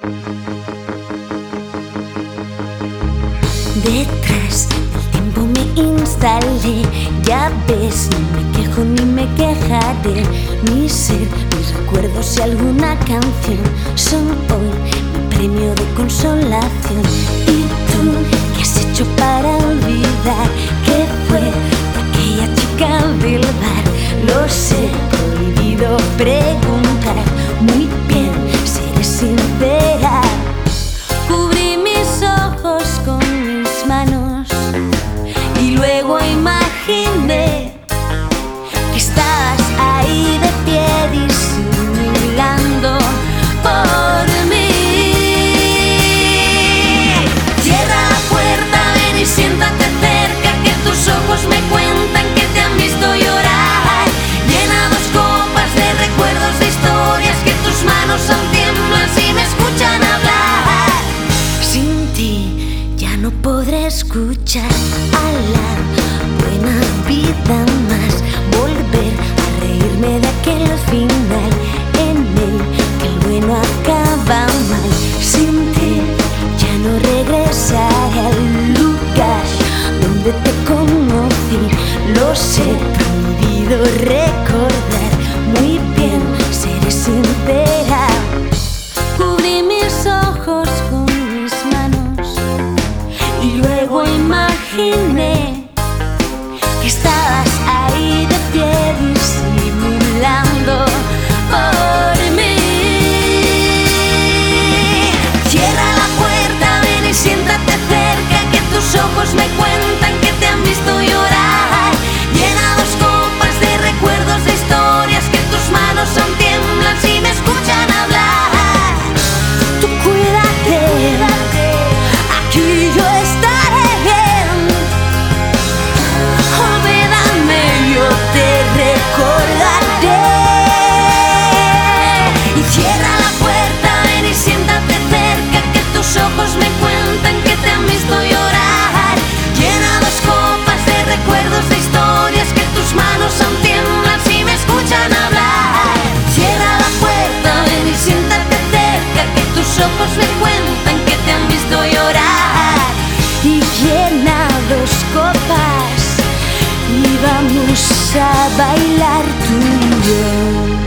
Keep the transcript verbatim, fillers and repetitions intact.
Detrás del tiempo me instalé, ya ves, no me quejo ni me quejaré. Mi ser, mis recuerdos y alguna canción son hoy mi premio de consolación. ¿Y tú qué has hecho para olvidar que fue aquella chica del bar? Lo sé, prohibido preguntar, muy bien, seré sincera. Cubrí mis ojos con mis manos y luego imaginé que estabas ahí de pie disimulando por mí. Cierra la puerta, ven y siéntate cerca, que tus ojos me cuentan que te han visto llorar. Llena dos copas de recuerdos, de historias, que tus manos aún tiemblan si me escuchan hablar. Sin ti ya no podré escuchar a la buena vida más, volver a reírme de aquel final en el que el bueno acaba mal. Sin ti ya no regresaré al lugar donde te conocí. Lo sé, prohibido recordar, muy bien, seré sincera. Cubrí mis ojos con mis manos y luego imaginé que estabas ahí de pie disimulando por mí. Cierra la puerta, ven y siéntate cerca, que tus ojos me cuentan que te han visto llorar. Llena dos copas de recuerdos, de historias, que tus manos aún tiemblan si me escuchan hablar. Tú cuídate, aquí yo estaré bien. Olvídame, yo te recordaré. Y cierra la puerta, ven y siéntate cerca, que tus ojos me cuentan que te han visto llorar. Llena dos copas de recuerdos, de historias, que tus manos aún tiemblan si me escuchan hablar. Cierra la puerta, ven y siéntate cerca, que tus ojos me cuentan que te han visto llorar. Y llena dos copas y vamos a bailar tú y yo.